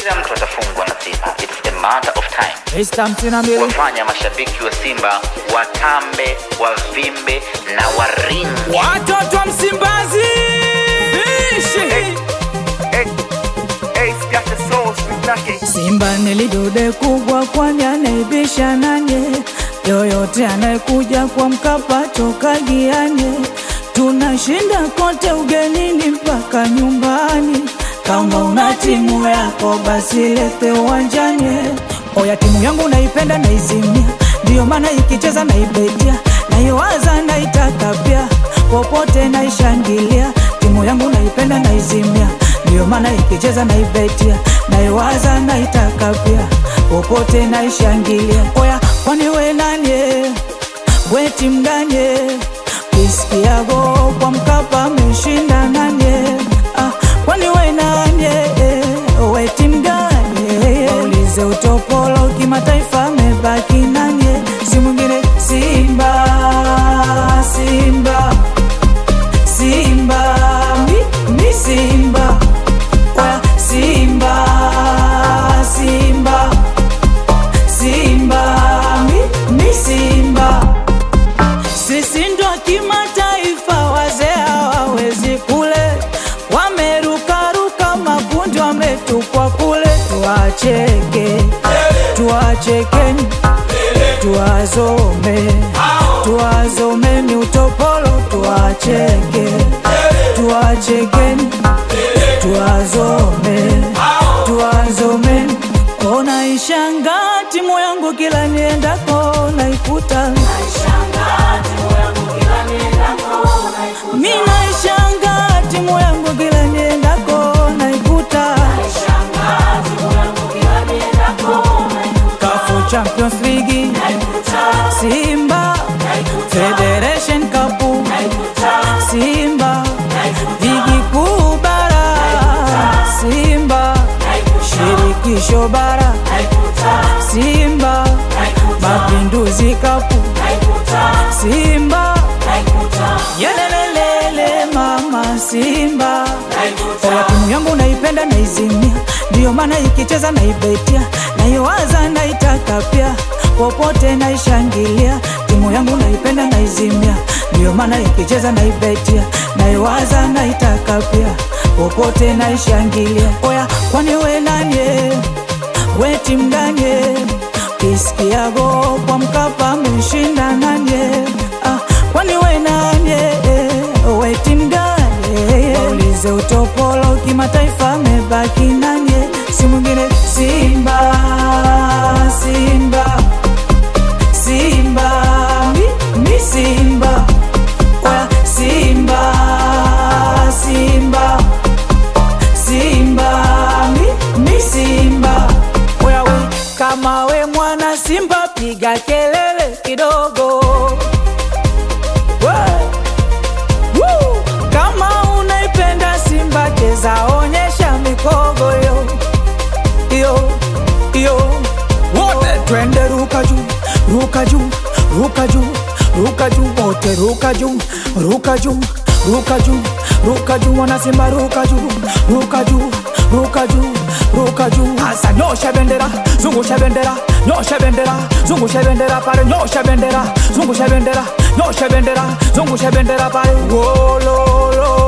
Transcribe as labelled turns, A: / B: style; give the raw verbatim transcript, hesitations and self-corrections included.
A: Kila mtu atafungwa na Simba. It's a matter of time. Wafanya mashabiki wa Simba watambe, wavimbe na waringe.
B: Watoto wa Msimbazi Fish.
C: Hey, hey, hey, got the soul, speak
D: Simba nilidude kubwa kwani anaibisha nanye. Yoyote anayekuja kwa Mkapa toka gianye. Tunashinda kote ugenini mpaka nyumbani. Kama una timu yako basi lete uwanjani. Oya timu yangu naipenda na izimia, ndio maana ikicheza na ibetia, na iwaza na itaka pia, popote na ishangilia. Timu yangu naipenda na izimia, ndio maana ikicheza na ibetia, na iwaza na itaka pia, popote na ishangilia. Oya kwani we nanye, we timu gani? Kisikia go kwa Mkapa meshinda nanye. Ah, kwani we nanye, we timu gani? Waulize utopolo kimataifa mebaki nanye. Si mwingine Simba, Simba, Simba, mi, mi Simba. Oya Simba, Simba, Simba, mi, mi Simba. Sisi ndo kimataifa, wazee hawawezi kule. Wameruka ruka makundi wametupwa kule. Tuacheke, tuachekeni, tuazome, tuazome ni utopolo. Tuacheke, tuachekeni, tuazome, tuazome. Ona ishanga timu yangu kila niendako naikuta. Mina ishanga timu yangu kila niendako naikuta. Kafu Champions League Simba, Federation Cup Simba, Ligi Kuu Bara Simba, Shirikisho Bara Simba, Mapinduzi Cup Simba, yelelelele mama Simba. Oya timu yangu naipenda na izimia, ndio maana ikicheza na ibetia, na iwaza na itaka pia, popote na ishangilia. Timu yangu naipenda na izimia, ndio maana ikicheza na ibetia, na iwaza na itaka pia, popote na ishangilia. Oya kwani we nanye, we timu gani? Kisikia go kwa Mkapa meshinda nanye. Ah, kwani we nanye, we timu gani? Waulize utopolo kimataifa mebaki nanye. Si mwingine Simba, Simba, Simba, mi, mi Simba. Oya Simba, Simba, Simba, mi, mi Simba. Oya we kama we mwana Simba piga kelele kidogo. Woo! Kama unaipenda Simba cheza, onyesha mikogo yo. Yo, yo. Wote twende ruka juu, ruka juu, ruka juu, ruka juu. Wote ruka juu, ruka juu, ruka juu, ruka juu. Wana Simba ruka juu, ruka juu, ruka juu, ruka juu. Asa nyosha bendera, zungusha bendera, nyosha bendera, zungusha bendera pale, nyosha bendera, zungusha bendera, nyosha bendera, zungusha bendera pale. Wo lo lo